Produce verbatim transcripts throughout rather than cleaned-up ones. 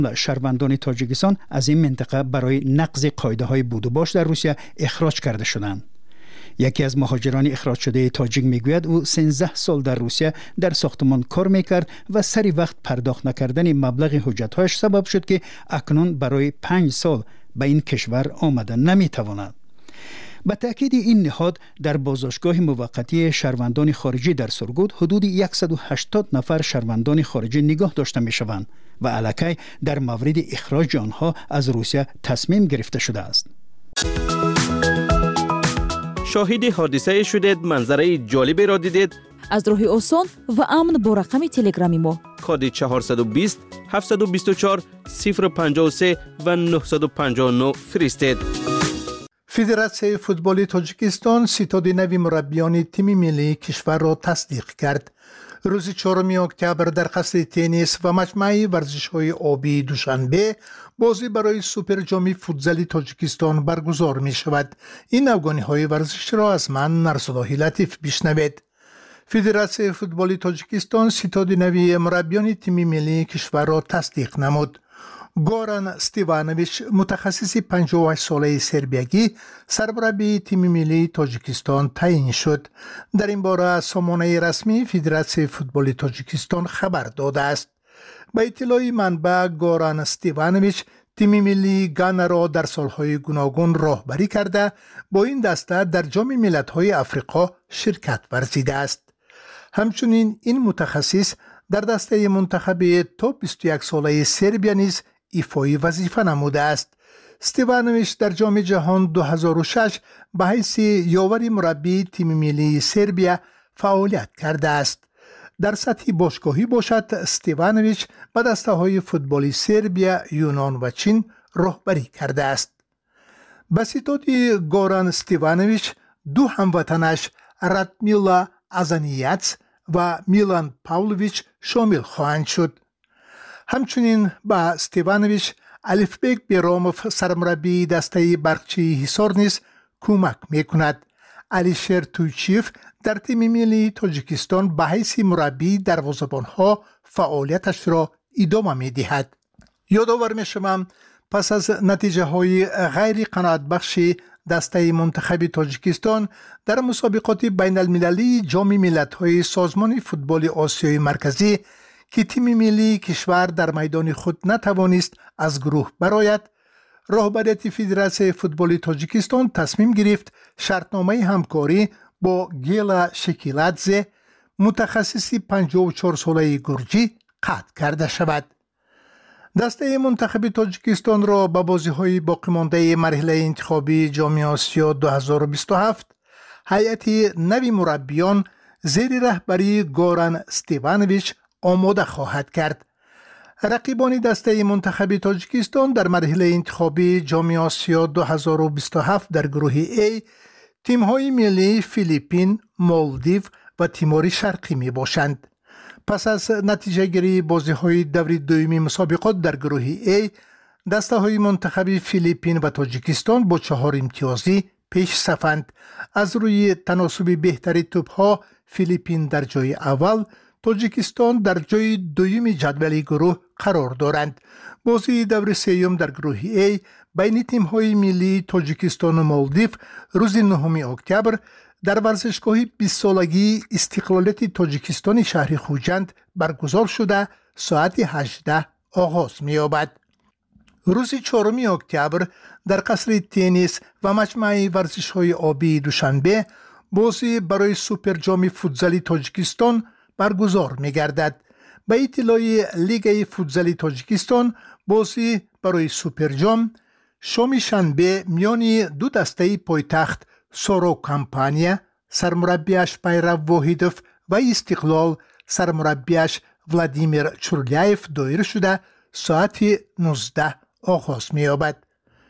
شهروندان تاجیکستان از این منطقه برای نقض قاعده‌های بود و باش در روسیه اخراج کرده شدند. یکی از مهاجران اخراج شده تاجیک میگوید او سیزده سال در روسیه در ساختمان کار میکرد و سری وقت پرداخت نکردن مبلغ حجت‌هایش سبب شد که اکنون برای پنج سال به این کشور آمدن نمیتواند. به تأکید این نهاد در بازداشتگاه موقتی شهروندان خارجی در سرگود حدود صد و هشتاد نفر شهروندان خارجی نگاه داشته میشوند و الکی در مورد اخراج آنها از روسیه تصمیم گرفته شده است. شاهد حادثه شدید، منظره جالبی را دیدید؟ از راه آسان و امن با رقم تلگرامی ما کد چهارصد و بیست هفتصد و بیست و چهار صفر پنجاه و سه و نهصد و پنجاه و نه فرستید. فدراسیون فوتبال تاجیکستان ستاد نوی مربیان تیم ملی کشور را تصدیق کرد. روز چهارم اکتبر در قصر تنیس و مجمع ورزش‌های آبی دوشنبه بازی برای سوپر جام فوتزال تاجیکستان برگزار می شود. این افغانی‌های ورزش را از من نرسلاهی لطیف بشنوید. فدراسیون فوتبال تاجیکستان ستاد نوی مربیان تیم ملی کشور را تصدیق نمود. گوران استیوانویچ متخصص پنجاه و هشت ساله سربیایی سرمربی تیم ملی تاجیکستان تعیین شد. در این باره سامانه رسمی فدراسیون فوتبال تاجیکستان خبر داده است. با اطلاع منبع گوران استیوانویچ تیم ملی گانا را در سالهای گوناگون راهبری کرده با این دسته در جام ملت‌های آفریقا شرکت ورزیده است. همچنین این متخصص در دسته منتخب تا بیست و یک ساله سربیا نیز ایفای وظیفه نموده است. استیوانویچ در جام جهان دو هزار و شش به حیث یاور مربی تیم ملی سربیا فعالیت کرده است. در سطح باشگاهی باشد استیوانویچ به دسته های فوتبالی سربیا، یونان و چین راهبری کرده است. به ستاد گوران استیوانویچ دو هموطنش رادمیلا ازانیاц و میلان پاولویچ شامل خواهند شد. همچنین با استیوانویچ الفبک بیراموف سرمربی دسته برقچی حصار نیز کمک میکند. علیشر تویچیف در تیم ملی تاجیکستان به حیث مربی دروازه‌بان‌ها فعالیتش را ادامه می‌دهد. یادآور می‌شوم پس از نتیجه های غیر قناعت بخش دسته منتخب تاجیکستان در مسابقات بین المللی جام ملت‌های سازمان فوتبال آسیای مرکزی که تیم ملی کشور در میدان خود نتوانست از گروه برآید، رهبریت فدراسیون فوتبال تاجیکستان تصمیم گرفت شرطنامه همکاری با گیلا شکیلادزه متخصص پنجاه و چهار ساله گرجی قطع کرده شود. دسته منتخب تاجیکستان را به بازی‌های باقی مانده مرحله انتخابی جام آسیا دو هزار و بیست و هفت هیئت نوی مربیان زیر رهبری گوران استیوانویچ آماده خواهد کرد. رقیبان دسته منتخب تاجیکستان در مرحله انتخابی جام آسیا دو هزار و بیست و هفت در گروه A تیم‌های ملی فیلیپین، مالدیو و تیمور شرقی می باشند. پس از نتیجه گیری بازی‌های دوری دومی مسابقات در گروه A دسته‌های منتخب فیلیپین و تاجیکستان با چهار امتیازی پیش صفند. از روی تناسب بهتری توپ‌ها فیلیپین در جای اول، تاجیکستان در جای دوم جدول گروه قرار دارند. بازی دور سوم در گروه A بین تیم‌های ملی تاجیکستان و مالدیو روز نهم اکتبر در ورزشگاه بیست سالگی استقلالیت تاجیکستان شهر خوجند برگزار شده ساعت هجده آغاز می‌یابد. روز چهارم اکتبر در قصر تنیس و مجمع ورزش‌های آبی دوشنبه بازی برای سوپر جام فوتزال تاجیکستان برگزار می‌گردد. به اطلاع لیگ فوتزال تاجیکستان بازی برای سوپر جام شام شنبه میان دو دسته پایتخت سورو کمپانیا سرمربیش پیرو واحدوف و استقلال سرمربیش ولادیمیر چورلیایف دایر شده ساعت نوزده آغاز می‌یابد.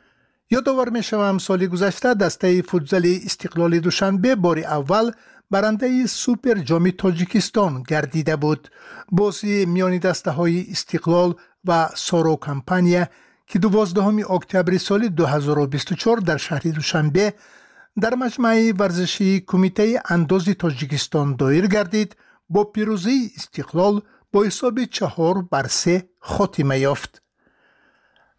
یادآور می‌شوم سال گذشته دسته فوتزال استقلال دوشنبه بار اول برنده سوپر جام تاجیکستان گردیده بود. بازی میان دسته های استقلال و سورو کمپانیا که دوازدهم اکتبر سال دو هزار و بیست و چهار در شهر دوشنبه در مجمع ورزشی کمیته انداز تاجیکستان دایر گردید، با پیروزی استقلال با حساب چهار بر سه خاتمه یافت.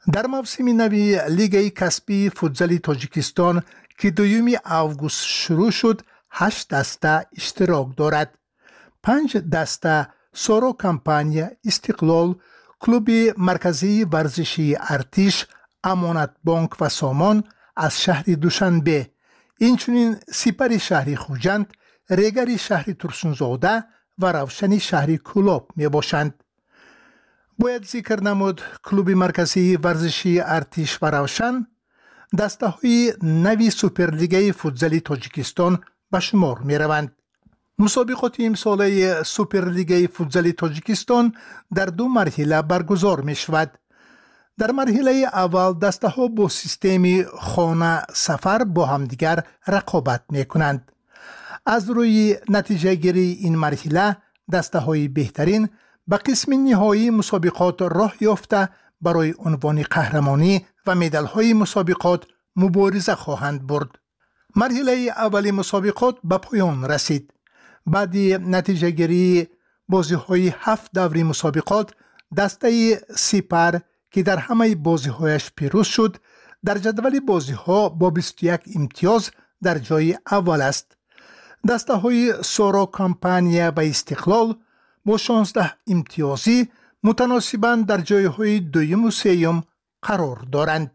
در موسم نوی لیگ کسبی فوتزال تاجیکستان که دوم آگوست شروع شد هشت دسته اشتراک دارد. پنج دسته سورو کمپانی، استقلال، کلوب مرکزی ورزشی ارتش، امانت بانک و سامان از شهر دوشنبه، اینچنین سپر شهر خوجند، ریگر شهر ترسونزاده و روشن شهر کلاب می باشند. باید ذکر نمود کلوب مرکزی ورزشی ارتش و روشن دسته های نوی سوپرلیگ فوتزال تاجیکستان به شمار می روند. مسابقات امساله سوپرلیگ فوتزال تاجیکستان در دو مرحله برگزار می شود. در مرحله اول دسته ها با سیستم خانه سفر با همدیگر رقابت می کنند. از روی نتیجه گیری این مرحله دسته های بهترین به قسم نهایی مسابقات راه یافته برای عنوان قهرمانی و مدال های مسابقات مبارزه خواهند برد. مرحله اول مسابقات به پایان رسید. بعد نتیجه گیری بازی های هفت دوره مسابقات دسته سپر که در همه بازی هایش پیروز شد در جدول بازی ها با بیست و یک امتیاز در جای اول است. دسته های سورو کمپانی و استقلال با شانزده امتیازی متناسباً در جای های دویم و سوم قرار دارند.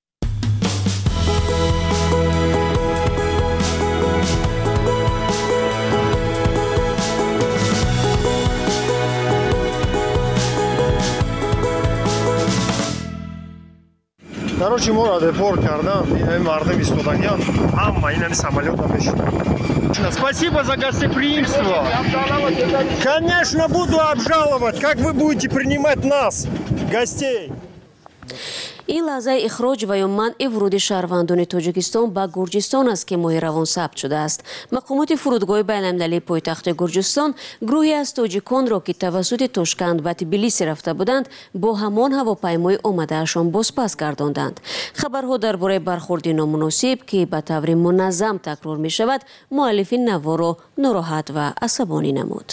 Короче, мора депорт кардан, ин мардам истодагиан, ҳама инами самолёта мешинад. Спасибо за гостеприимство. Конечно, буду обжаловать, как вы будете принимать нас, гостей. این لحظه اخراج و یا منع ورود شهروندان تاجیکستان به گرجستان است که ماه روان ثبت شده است. مقامات فرودگاه بین‌المللی پایتخت گرجستان گروهی از تاجیکان را که توسط تاشکند و تبلیس رفته بودند با همان هواپیمای آمده‌شان بازپس گرداندند. خبرها درباره برخورد نامناسب که به طور منظم تکرار می شود مؤلفین نوا را ناراحت و عصبانی نمود.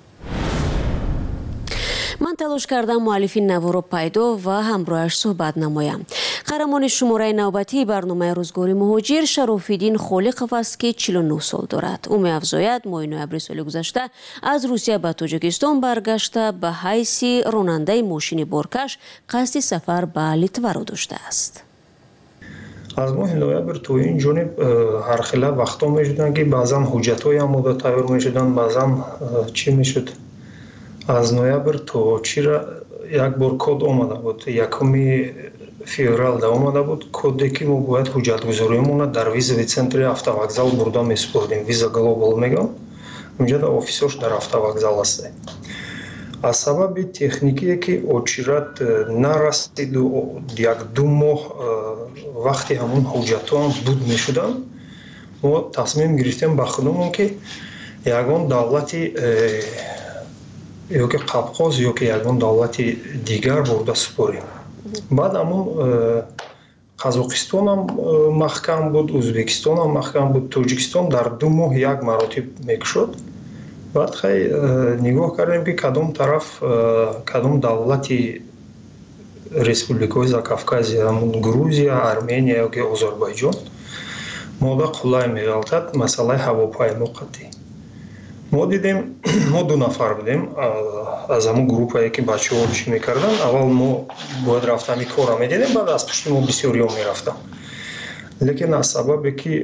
من تلاش کردم مؤلفین نوا را پیدا و همراهش صحبت نمایم. قهرمان شماره نوبتی برنامه روزگار مهاجر شراف‌الدین خالقов است که چهل و نه سال دارد. او می‌افزاید ماه نوامبر سال گذشته از روسیه به تاجیکستان برگشته به حیث راننده ماشین بارکش قصد سفر به لیتوا را داشته است. از ماه نوامبر تو این جانب هر خیلی وقتا می‌شدن که بعضا حجت‌های آماده تیار می‌شدن، بعضا چی می‌شد؟ از نوامبر تو چرا یک بار کد آمده بود، یکمی فеврал دا آمده بود کدی که ما باید حجت گذاریمون در ویزا центре автовокзал بردا میسپردیم. ویزا گلوبال میگم، اونجا در آفیسش در автовокзал است. از سبب تکنیکی که اوچرات نرسید و یک دو ماه وقتی همون حجت هم بود میشدن، ما تصمیم گرفتیم با خودمون که یگان دولتی یا که قبقاز یا که یگان دولتی دیگر برده سپاریم. بعد همون قزاقستان هم محکم بود، ازبکستان هم محکم بود، تاجیکستان در دو ماه یک مراتب میکشد. بعد خیلی نگاه کردیم که کدام طرف کدام دولتی республикаи Закавказья, همون گروزیا، ارمنیا یا که آذربایجان ما دا قلای می‌گالتد مسئله هواپیما قطعی. ما دیدیم ما دو نفر بودیم از همون گروهی که بچه‌ها چی می‌کردن. اول ما باید رفتن کارا می‌دیدیم، بعد از پشت ما بسیاری ها می‌رفتن. لیکن از سببی که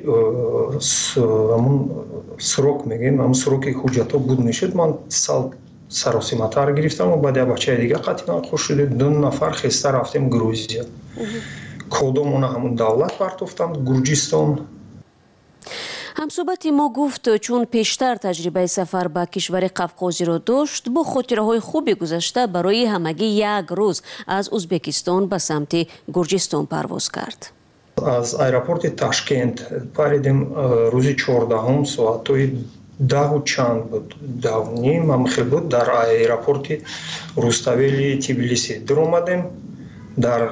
همون سروک میگیم، همون سروک حجتا بود میشد، من سال سراسیمتر گرفتم و بعد بچه دیگه قطعا خوش شده. دو نفر خسته رفتیم گروزیا. کدومون همون دولت پرتفتم گرجستان. همصحبت ما گفت چون پیشتر تجربه سفر به کشور قفقازی را داشت، با خاطره های خوبی گذشته برای همگی یک روز از ازبکستان به سمت گرجستان پرواز کرد. از ایرپورت تاشکент پریدیم روزی چهاردهم ساعتای ده و چند بود، ده و نیم هم خیلی بود. در ایرپورت روستاویلی تبلیسی در اومدیم. در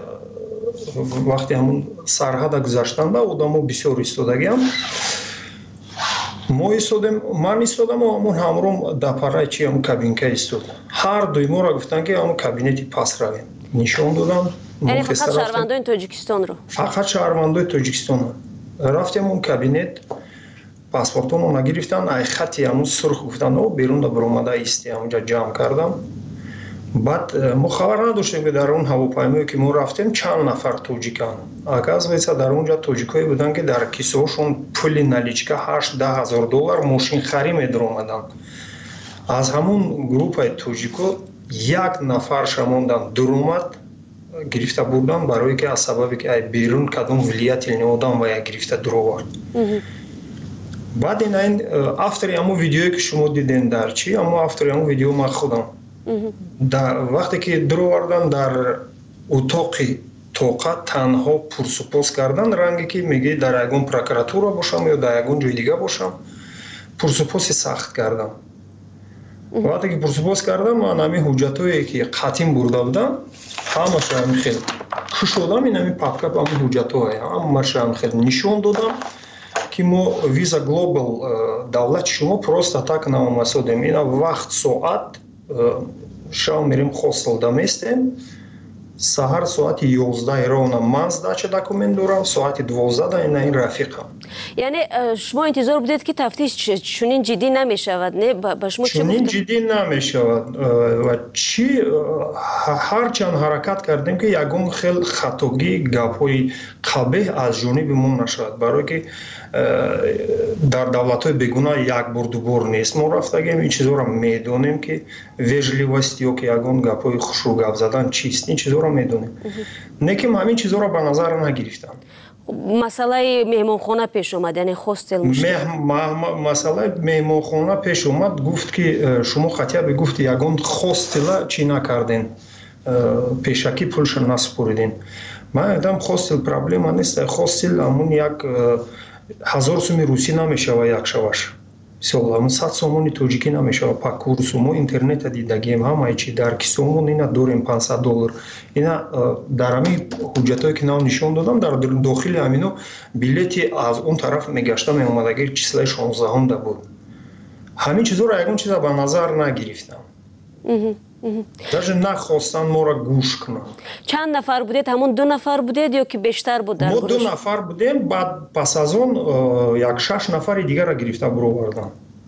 وقتی همون سرحد گذاشتن و آدم‌ها بسیار ایستادگی هم ما ایستادیم، من ایستادم و همون همروم در پرای چی همون کابینکه ایستاد. هر دوی ما را گفتن که همون کابینتی پس رویم. نشان دادم، یعنی فقط شهروندان تاجیکستان رو فقط شهروندان تاجیکستان رفتیم اون کابینت پاسپورتون رو نگرفتن ای خطی همون سرخ گفتن او بیرون دا برآمده ایستی همونجا جمع کردم بعد ما خبر نداشتیم که در اون هواپیمایی که ما رفتیم چند نفر تاجیکان оказывается در اونجا تاجیکایی بودن که در کیسه هاشون پول نلیچکا هشت ده هزار دلار ماشین خری میدر اومدن از همون گروه تاجیکا یک نفر شموندن در اومد گرفته بودن برای که از سببی که بیرون کدوم ولیتی نمودن و یک گرفته در آورد بعد این این افتری همون ویدیویی که شما دیدین در چی همون افتری همون ویدیو من خودم در وقتی که در آوردن در اتاق توقع تنها پرسپوس کردن رنگی که میگه در یگون پروکراتورا باشم یا در یگون جای دیگه باشم پرسپوسی سخت کردم وقتی که پرسپوس کردم من همین حجتایی که قطیم برده بودم همش همین خیلی کشودم این همین پاپکاپ همین حجتایی همش همین خیلی نشون دادم که ما ویزا گلوبال دولت شما просто так намасудем اینا وقت ساعت شام میریم хостел да местем саҳар соати ёздаҳ ровно ман сдача документ дорам соати двоздаҳ ин ин рафиқам یعنی شما انتظار بودید که تفتیش چنین جدی نمیشود نه با شما چه چنین جدی نمیشود و چی هر چند حرکت کردیم که یگون خیلی خطاگی گپ‌های قبیح از جانب ما نشود برای که در دولت‌های بیگانه یک بار دو بار نیست ما رفتگیم این چیزا رو میدونیم که وежливость یا که یگون گپ‌های خوشو گپ زدن چیست این چیزا رو میدونیم نه که همین چیزا رو به نظر نگرفتم مسئله مهمانخانه پیش اومد یعنی هاستل مشکل مسئله مهمانخانه پیش اومد گفت که شما خطیه به گفت یگون هاستل چی نکردین پیشکی پولش نسپردین من دیدم هاستل پرابلم نیست هاستل همون یک هزار سوم روسی نمیشه و یک شوش مثلا همون صد سومونی توجیکی نمیشه و پاک کورس ما اینترنت دیدگیم همه چی در کیسمون اینا داریم پانصد دلار اینا در همین حجتایی که نام نشون دادم در داخل همینو بلیتی از اون طرف میگشتم اومدگی چیزای شانزده هم ده بود همین چیزا رو یکون چیزا به نظر نگرفتم даже نخواستن ما را گوش کنن چند نفر بودید همون دو نفر بودید یا که بیشتر بود در ما دو نفر بودیم بعد پس از اون یک شش نفر دیگر را گرفته برو بردن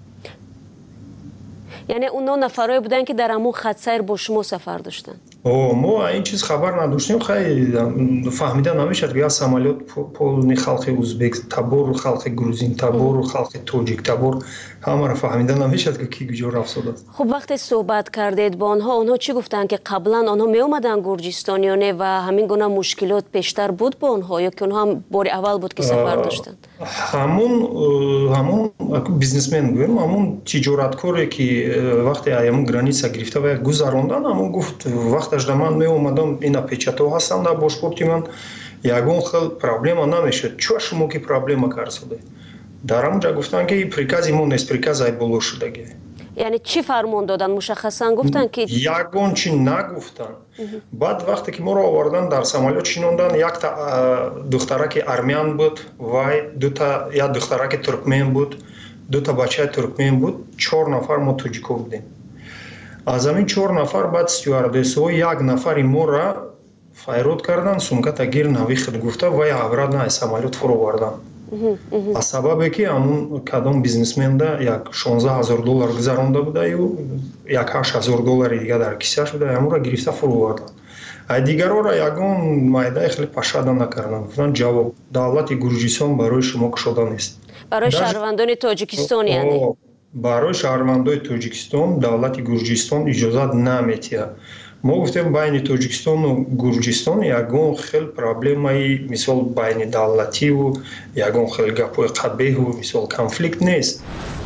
یعنی اون نه نفرایی بودن که در همون خط سیر با شما سفر داشتن او ما این چیز خبر نداشتیم خیلی فهمیده نمیشد که یا سمالیات پولنی خلق ازبک تبور خلق گروزین تبور خلق تاجیک تبور همه را فهمیده نمیشد که کی کجا رفت شده. خب وقتی صحبت کردید با آنها آنها چی گفتن که قبلا آنها می اومدن گرجستان یا نه و همین گونه مشکلات بیشتر بود با آنها یا که آنها هم بار اول بود که سفر داشتن همون همون بیزنسمن گویم همون تجارتکاری که وقتی ایامون گرانیسا گرفته و گذراندن همون گفت وقتش در من می اومدم اینا پیچتا هستن در باشپورتی من یگون خیلی پرابلم نمیشد چه شما که پرابلم کار شده در همونجا گفتن که پریکاز ایمون نیست پریکاز ای بلو شدگی یعنی چی فرمان دادن مشخصا گفتن که یگون چی نگفتن بعد وقتی که ما رو آوردن در سمالیات شینوندن یک تا دخترک ارمیان بود و دو تا یا دخترک ترکمن بود دو تا بچه ترکمن بود چهار نفر ما توجیکو بودیم از همین چهار نفر بعد استیواردس ها یک نفر ما را فایرود کردن سومکا تا گیر نوی خود گفته و یا عبراد نه سمالیات فرو بردن از سببی که همون کدام بیزنسمن ده یک شانزده هزار دلار گذرانده بوده و یک هشت هزار دلار دیگه در کیسه‌اش بوده همون را گرفته فرو بردن دیگرها را یگون مایده خیلی پشاده نکردن گفتن جواب دولت گرجستان برای شما کشاده نیست برای شهروندان تاجیکستان یعنی برای شهروندان تاجیکستان دولت گرجستان اجازه نمیده ما گفتیم بین تاجیکستان و گرجستان یگون خیلی پرابلمایی مثال بین دولتی و یگون خیلی گپای قبیح و مثال کنفلیکت نیست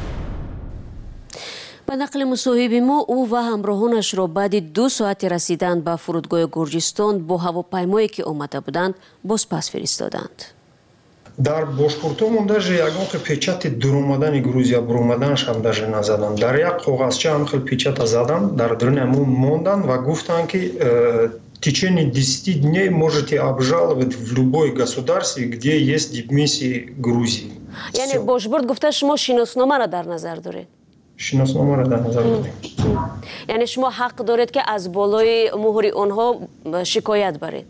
به نقل مصاحب ما او و همراهانش را بعد دو ساعت رسیدن به فرودگاه گرجستان با هواپیمایی که آمده بودند باز پس فرستادند. در باشپورتمون даже یگون خیلی پیچت در اومدن گروزیا بر اومدنش هم даже نزدن در یک کاغذچه هم خیلی پیچت زدن در درون همون موندن و گفتن که в течение десяти дней можете обжаловать в любой государстве, где есть дипмиссии Грузии. یعنی باشبورد گفته شما شناسنامه را در نظر دارید. شناسنامه را در نظر دارید. یعنی شما حق دارید که از بالای مهر آنها شکایت برید.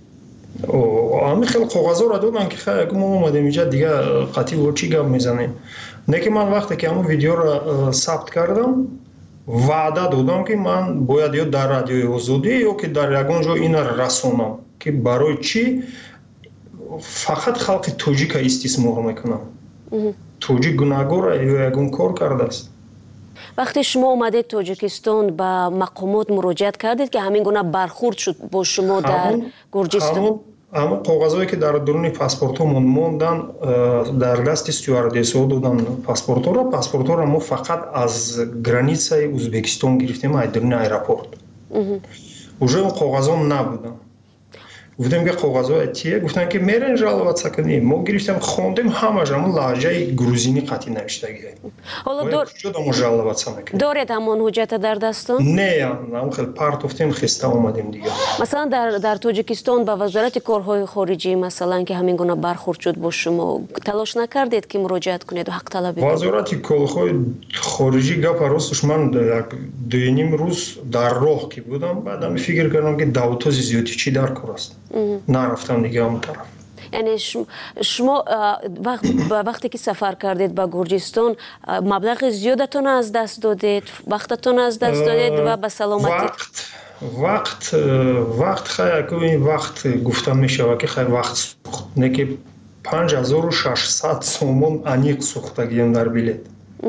ами хел қоғазора додан ки хай мо омадем инҷа дига қатӣ во чӣ гап мезанем. Не ки ман вақте ки ҳамон видеоро сабт кардам ваъда додам ки ман бояд ё дар радиои озодӣ ё ки дар ягон ҷо инро расонам ки барои чӣ фақат халқи тоҷика истисмор мекунам. тоҷик гунаҳгор ё ягон кор кардааст. вақте шумо омадед тоҷикистон ба мақомот муроҷиат кардед ки ҳамин гуна бархурд шуд бо шумо дар гурҷистон? ҳамон қоғазҳое ки дар дуруни паспортҳомон мондан дар дасти стюардесаҳо додан паспортҳоро паспортҳоро мо фақат аз границаи ӯзбекистон гирифтем аз дуруни аэропорт. уже он қоғазҳо набуданд. гуфтем ки қоғазҳои тие гуфтанд ки мерен жаловатса кунем. мо гирифтем хондем ҳамаш ҳамон лаҳҷаи грузинӣ қатъи навиштагие. ҳоло шудамо жаловатса мекунем. доред ҳамон ҳуҷҷата дар дастон? Не, ҳамон хел партофтем хиста омадем дига. масалан дар дар тоҷикистон ба вазорати корҳои хориҷӣ масалан ки ҳамин гуна бархурд шуд бо шумо талош накардед ки муроҷиат кунед ва ҳақталабӣ кунед? вазорати корҳои хориҷӣ гапа росташ ман як дуюним рӯз дар роҳ ки будам баъдам фикр кардам ки давтози зиёди чӣ дар кор аст. нарафтам дига он тараф. яъне шумо вақте ки сафар кардед ба гурҷистон маблағи зиёдатон аз даст додед, вақтатон аз даст додед ва ба саломатӣ вақт вақт хай акои вақт гуфта мешавад ки хай вақт сӯхт не ки панҷ ҳазору шашсад сомон аниқ сӯхтагием дар билет.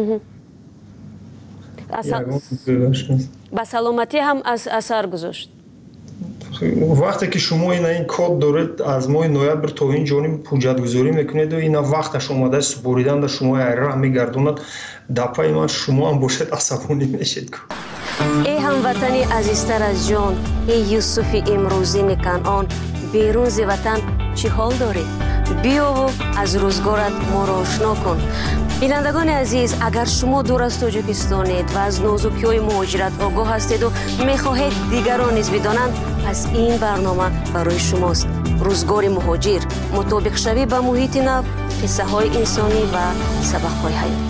ба саломатӣ ҳам асар гузошт. вақте ки шумо ина ин код доред аз моҳи ноябр то ин ҷониб ҳуҷҷатгузорӣ мекунеду ина вақташ омадаи супоридан дар шумои айра мегардонад дапаи ман шумо ҳам бошед асабонӣ мешед. эй ҳамватани азизтар аз ҷон, эй Юсуфи имрӯзини Канъон, берун зи ватан чӣ ҳол доред? биёву аз рӯзгорат моро ошно кун. бинандагони азиз, агар шумо дур аз тоҷикистонед ва аз нозукиҳои муҳоҷират огоҳ ҳастеду мехоҳед дигарон низ бидонанд, пас ин барнома барои шумост. рӯзгори муҳоҷир, мутобиқшавӣ ба муҳити нав, қиссаҳои инсонӣ ва сабақҳои ҳаётӣ.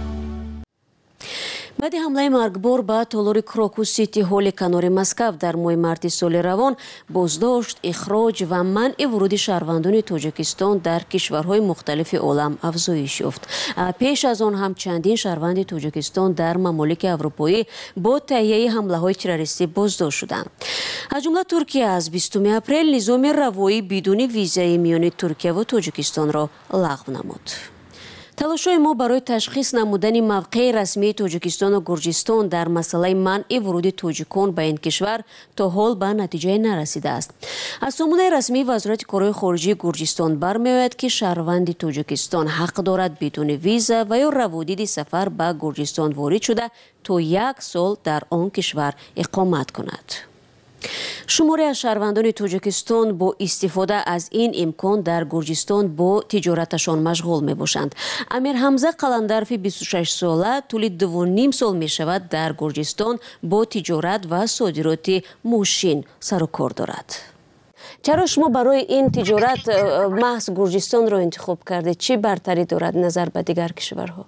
баъди ҳамлаи маргбор ба толори Крокус Сити ҳолли канори Москав дар моҳи марти соли равон боздошт, ихроҷ ва манъи вуруди шаҳрвандони Тоҷикистон дар кишварҳои мухталифи олам афзоиш ёфт. пеш аз он ҳам чандин шаҳрванди Тоҷикистон дар мамолики аврупоӣ бо таҳияи ҳамлаҳои террористӣ боздошт шуданд. аз ҷумла Туркия аз бистуми апрел низоми равоӣ бидуни визаи миёни Туркияву Тоҷикистонро лағв намуд. талошҳои мо барои ташхис намудани мавқеи расмии Тоҷикистону Гурҷистон дар масъалаи манъи вуруди тоҷикон ба ин кишвар то ҳол ба натиҷае нарасидааст. аз сомонаи расмии вазорати корҳои хориҷии Гурҷистон бармеояд ки шаҳрванди Тоҷикистон ҳақ дорад бидуни виза ва ё раводиди сафар ба Гурҷистон ворид шуда то як сол дар он кишвар иқомат кунад. шуморе аз шаҳрвандони Тоҷикистон бо истифода аз ин имкон дар Гурҷистон бо тиҷораташон машғул мебошанд. Амир Ҳамза Қаландарови бисту шаш сола тӯли ду ним сол мешавад дар Гурҷистон бо тиҷорат ва содироти мошин сару кор дорад. чаро шумо барои ин тиҷорат маҳз Гурҷистонро интихоб кардед? чӣ бартарӣ дорад назар ба дигар кишварҳо?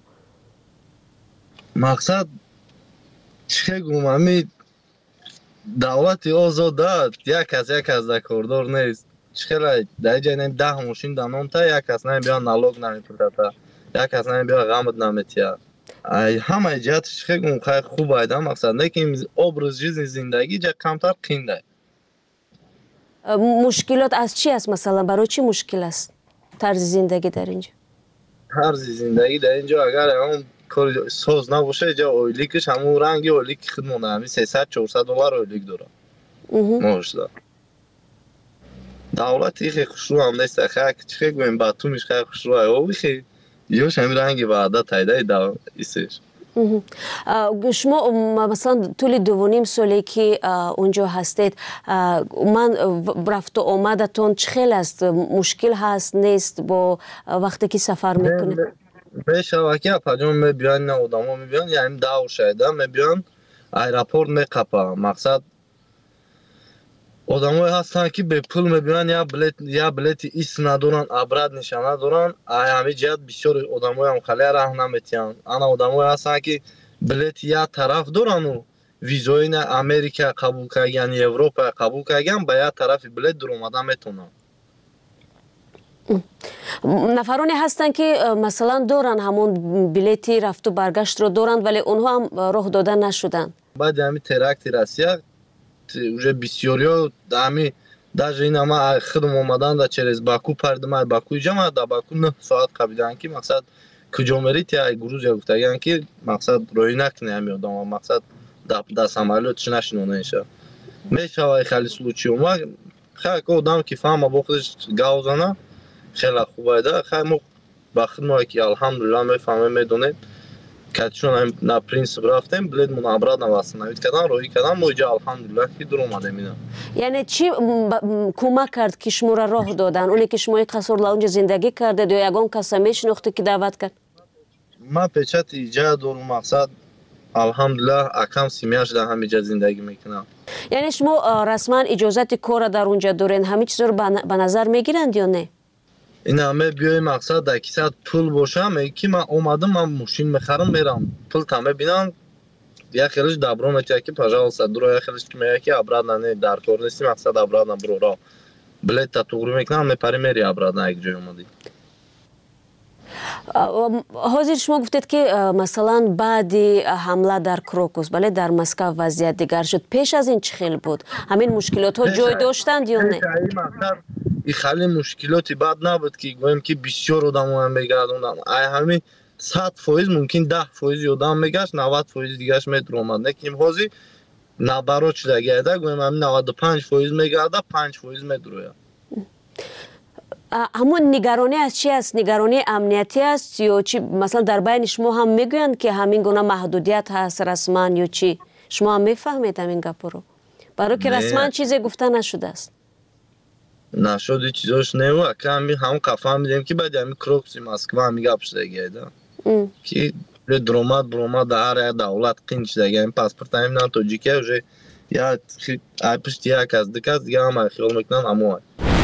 мақсад чӣ гумами давлати озода як аз як аз кордор нест. чихела дар ҷайна даҳ мошин данонта як аз намебиён налог намепурдата, як аз намебиён ғамд наметия. ҳамаи ҷиҳат чихегум хай хуб айда мақсад лекин образ жизни зиндагӣ ҷа камтар қинда. мушкилот аз чӣ аст? масалан барои чӣ мушкил аст тарзи зиндагӣ дар инҷо? тарзи зиндагӣ дар инҷо агар он кори соз набоша ҷа ойликаш ҳамун ранги ойлики худ монда, ҳамин сесад чорсад доллар ойлик дорад моҳошда. давлати хе хушрӯ ҳам нест. хай чихе гӯем ба тумиш хай хушрӯ айоби хе ёш ҳамин ранги ба адад тайдаи да истеш. шумо масалан тӯли дувуним соле ки унҷо ҳастед, ман рафту омадатон чӣ хел аст? мушкил ҳаст нест бо вақте ки сафар мекунед? мешавад ки апаҷон мебиён, на одамо мебиён, яъни давр шайда мебиён, аэропорт меқапа. мақсад одамое ҳастанд ки бепул мебиён, я билет я билети ис надоранд, абрат нишона надоранд. ҳамин ҷиҳат бисёр одамоям хале раҳм наметиҳанд. ана одамое ҳастанд ки билети як тараф доранду визои Америка қабул кардаган, Европа қабул кардаган, ба як тарафи билет дуромада метавонанд. нафароне ҳастанд ки масалан доранд ҳамон билети рафту баргаштро доранд вале онҳо ҳам роҳ дода нашуданд. баъди ҳами теракти Россия уже бисёриҳо ҳами даже ин ҳама худм омаданда через Баку пардима Баку ҷама да Баку нӯҳ соат қабидан ки мақсад куҷо мерид я Грузия гуфтаган ки мақсад роҳӣ накуни ҳами одам мақсад да самолётш нашинонеша мешава хали случиума хак одам ки фаҳма бо худаш гавзана хела хубайда хай мо ба худмо ки алҳамдулилла мефаҳмем медонем качон на принцип рафтем билетмон обратно восстановить кардан роҳӣ кардан мо иҷа алҳамдулилла ки дур омадем ина. Яъне чӣ кӯмак кард ки шуморо роҳ додан? Оне ки шумо қаср лаунҷа зиндагӣ кардед ё ягон каса мешинохте ки даъват кард? Ман печати иҷа дорум мақсад алҳамдулилла акам семяш дар ҳамиҷа зиндагӣ мекунам. Яъне шумо расман иҷозати кора дар онҷа дорен ҳамин чизро ба назар мегиранд ё не? ина ме биёи мақсад дар кисат пул бошам меги ки ман омадам ман мошин мехарам мерам пул там мебинам як хелиш дабро метия ки пожалуйста дуро як хелиш ки мега ки обратно не дар кор нести мақсад обратно буро билета туғри мекунам мепари мери обратно як ҷой омадӣ. ҳозир шумо гуфтед ки масалан баъди ҳамла дар Крокус бале дар Москва вазъият дигар шуд. пеш аз ин чӣ хел буд? ҳамин мушкилотҳо ҷой доштанд ё не? и хали мушкилоти бад набуд ки гӯем ки бисёр одамон мегардонданд ай ҳами сад фоиз мумкин даҳ фоизи одам мегашт навад фоизи дигараш медуромад неким ҳозир набарот шуда гайда гӯем ҳами наваду панҷ фоиз мегарда панҷ фоиз медурояд. ҳамон нигаронӣ аз чи аст? Нигаронии амниятӣ аст ё чи масалан дар байни шумо ҳам мегӯянд ки ҳамин гуна маҳдудият ҳаст расман ё чи? Шумо ҳам мефаҳмед ҳамин гапҳоро? барои ки расман чизе гуфта нашудааст. нашуди чизош нева ками ҳам кафаҳмидем ки баъди ҳами Крокуси Москва ҳами гап шудагида ки дуромад буромад дар ҳар як давлат қин шудаги паспорт ҳами на тоҷикия уже я ай пушти як аз диказ дига ҳама хиёл мекунанд аммо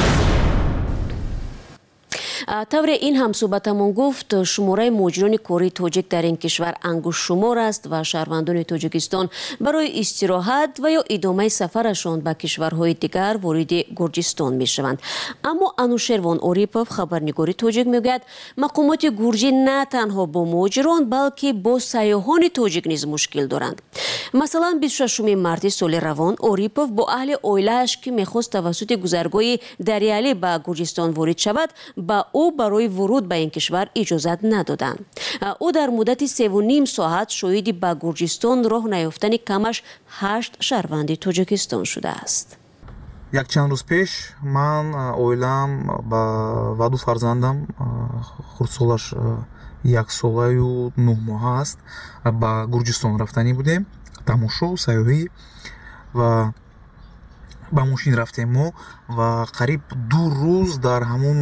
тавре ин ҳам суҳбатамон гуфт шумораи муҳоҷирони кории тоҷик дар ин кишвар ангушшумор аст ва шаҳрвандони Тоҷикистон барои истироҳат ва ё идомаи сафарашон ба кишварҳои дигар вориди Гурҷистон мешаванд. Аммо Анушервон Орипов, хабарнигори тоҷик, мегӯяд мақомоти гурҷӣ на танҳо бо муҳоҷирон балки бо сайёҳони тоҷик низ мушкил доранд. Масалан бисту шашуми марти соли равон Орипов бо аҳли оилааш ки мехост тавассути гузаргоҳи Дариалӣ ба Гурҷистон ворид шавад ба ӯ барои вуруд ба ин кишвар иҷозат надоданд. ӯ дар муддати севу ним соат шоҳиди ба Гурҷистон роҳ наёфтани камаш ҳашт шаҳрванди Тоҷикистон шудааст. Якчанд рӯз пеш ман оилаам ва ду фарзандам хурдсолаш яксолаю нӯҳ моҳа аст ба Гурҷистон рафтанӣ будем тамошо сайёҳӣ ва ба мошин рафтем мо ва қариб ду рӯз дар ҳамон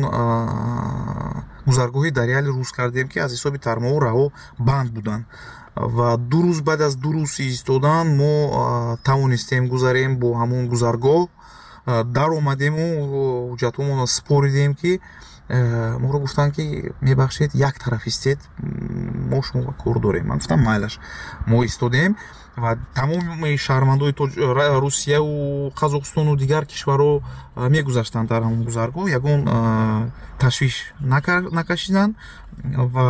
гузаргоҳи Дариалӣ рӯз кардем ки аз ҳисоби тармоҳо раҳо банд буданд ва ду рӯз баъд аз ду рӯз истодан мо тавонистем гузарем бо ҳамон гузаргоҳ дар омадему ҳуҷҷатҳоамонро споридем ки моро гуфтанд ки мебахшед як тарафистед мо шумо ба кор дорем. Ман гуфтам майлаш мо истодем ва тамоми шаҳрвандои Русияву Қазоқистону дигар кишварҳо мегузаштанд дар ҳамон гузаргоҳ ягон ташвиш накашиданд ва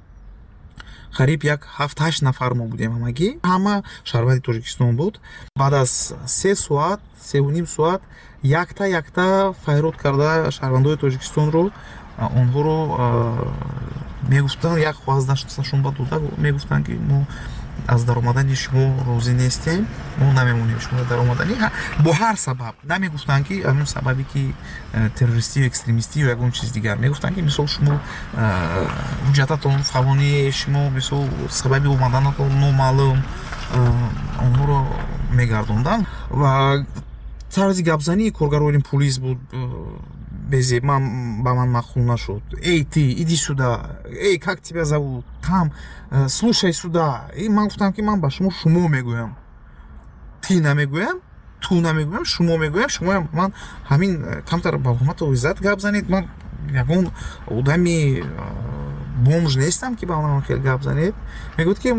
қариб як ҳафт ҳашт нафар мо будем ҳамагӣ ҳама шаҳрванди Тоҷикистон буд. Баъд аз се соат севу ним соат якта якта файрод карда шаҳрвандои Тоҷикистонро онҳоро мегуфтанд як хваздашон ба дода мегуфтанд ки мо аз даромадани шумо розӣ нестем мо намемонем шумо даромаданӣ бо ҳар сабаб намегуфтанд ки ҳамон сабаби ки террористӣ ё экстремистӣ ё ягон чиз дигар мегуфтанд ки мисол шумо ҳуҷҷататон фалони шумо мисол сабаби омаданатон номаълум онҳоро мегардонданд ва тарзи гапзании коргарони пулис буд безе ман ба ман махул нашуд. Эй ты иди сюда, эй как тебя зовут, там слушай сюда. И ман гуфтам ки ман ба шумо шумо мегӯям, ти намегӯям, ту намегӯям, шумо мегӯям. Шумо ман ҳамин камтар ба ҳурмату иззат гап занед. Ман ягон одами бомж нестам ки ба ман хел гап занед. Мегӯяд ки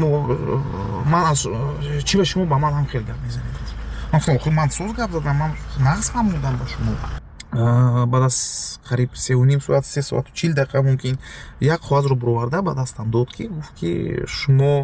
ман аз чӣ ба шумо ба ман ҳам хел гап мезанед. Ман соз гап задам, ман нағз фаҳмидам ба шумо. بعد از قریب سه و نیم ساعت سه ساعت و چهل دقیقه ممکن یک کاغذ رو برآورده به دستم داد که گفت که شما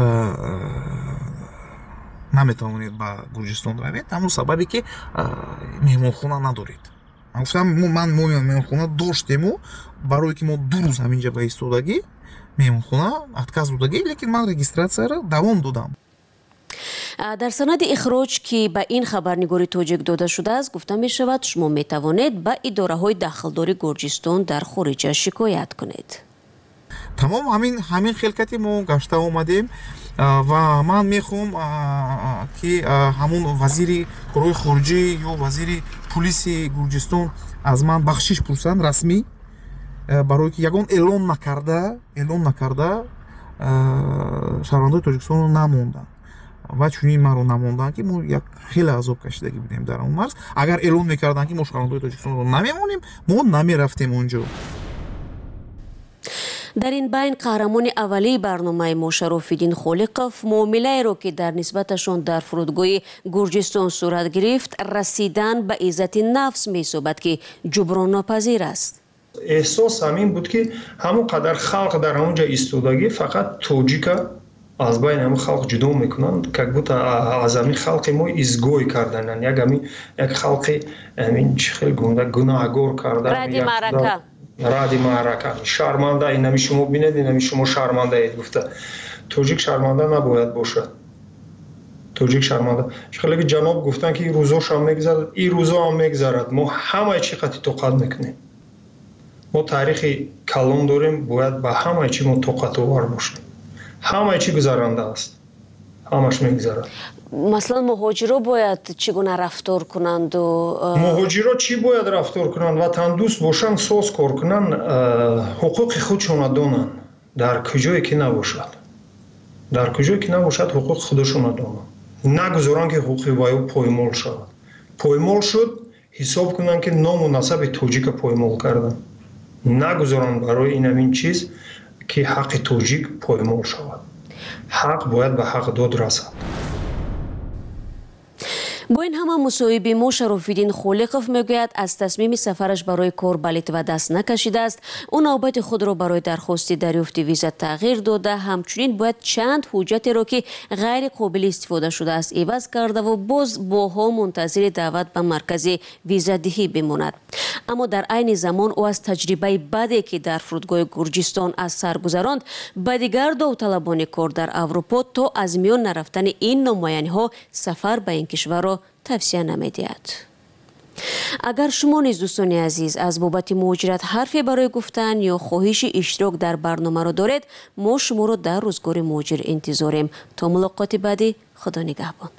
نمیتوانید به گرجستان روید همون سببی که مهمانخانه ندارید. من گفتم من مهمانخانه داشتیم و برای که ما دو روز همینجا به ایستادگی مهمانخانه отказ دادگی، لیکن من رجیستراسیا را دوام دادم. در سند اخراج که به این خبرنگاری تاجیک داده شده است گفته می شود شما می توانید به اداره های داخلداری گرجستان در خارج شکایت کنید. تمام همین همین خلقتی ما گشته آمدیم و من میخوام که همون وزیر کارهای خارجی یا وزیر پلیس گرجستان از من بخشش پرسند رسمی، برای که یگان اعلام نکرده اعلام نکرده شهروندان تاجیکستان رو نموندن و چونین ما رو نموندن که ما یک خیلی عذاب کشیدگی بودیم در اون مرز. اگر اعلام میکردن که ما شهروندان تاجیکستان رو نمیمونیم ما نمیرفتیم اونجا. در این بین قهرمان اولی برنامه ما شراف‌الدین خالقов معامله‌ای را که در نسبتشان در فرودگاه گرجستان صورت گرفت رسیدن به عزت نفس می‌یابد که جبران ناپذیر است. احساس همین بود که همون قدر خلق در اونجا ایستادگی فقط توجیکا از بین همون خلق جدا میکنند که بود از همین خلق ما ازگوی کردن، یک همین یک خلق همین خیلی گنده گناهگار کردن، ردی معرکه ردی معرکه شرمنده. این نمی شما بینید، این نمی شما شرمنده اید. گفته توجیک شرمنده نباید باشد، توجیک شرمنده. خیلی جناب گفتن که این روزاش هم میگذرد، این روزا هم میگذرد، ما همه چی قطعی توقت میکنیم. ما تاریخ کلان داریم، باید به همه چی ما توقت آور باشیم. همه چی گذرنده است، همش میگذرد. مثلا مهاجرا باید چگونه رفتار کنند و مهاجرا چی باید رفتار کنند؟ وطن دوست باشند، ساز کار کنند، حقوق خودشون دانند. در کجایی که نباشد، در کجایی که نباشد حقوق خودشون دانند. نگذارن که حقوق وایو پایمال شود. پایمال شد حساب کنند که نام و نسب توجیک پایمال کردن. نگذارن برای این همین چیز که حق توجیک پایمال شود. حق باید به حق داد رسد. با این همه مصاحبه ما شراف‌الدین خالقов میگوید از تصمیم سفرش برای کار به لیتوا دست نکشیده است. او نوبت خود را برای درخواست دریافت ویزا تغییر داده، همچنین باید چند حجت را که غیر قابل استفاده شده است عوض کرده و باز باها منتظر دعوت به مرکز ویزا دهی بماند. اما در عین زمان او از تجربه بدی که در فرودگاه گرجستان از سر گذراند به دیگر داوطلبان کار در اروپا تا از میان نرفتن این نمایانی ها سفر به این کشور را توصیه نمی‌دهد. اگر شما نیز دوستان عزیز از بابت مهاجرت حرفی برای گفتن یا خواهش اشتراک در برنامه را دارید، ما شما را در روزگار مهاجر انتظاریم. تا ملاقات بعدی، خدا نگهبان.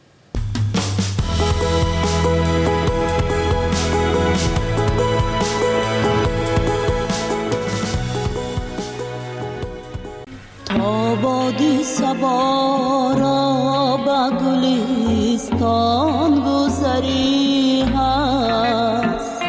آبادی صبا را به گلستان گذری هست،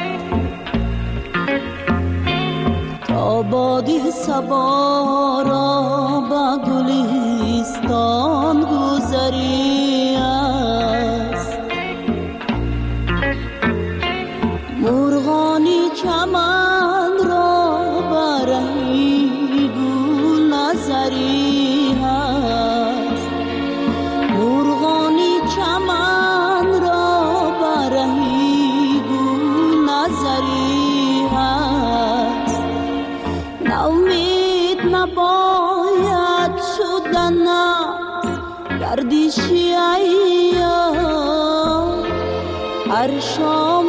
آبادی صبا را به گلستان گذری هست. مرغانی چمن را برهی گل نظری هست، مرغانی چمن را برهی گل نظری هست. نومید نباید شدن از گردش ایام، هر شام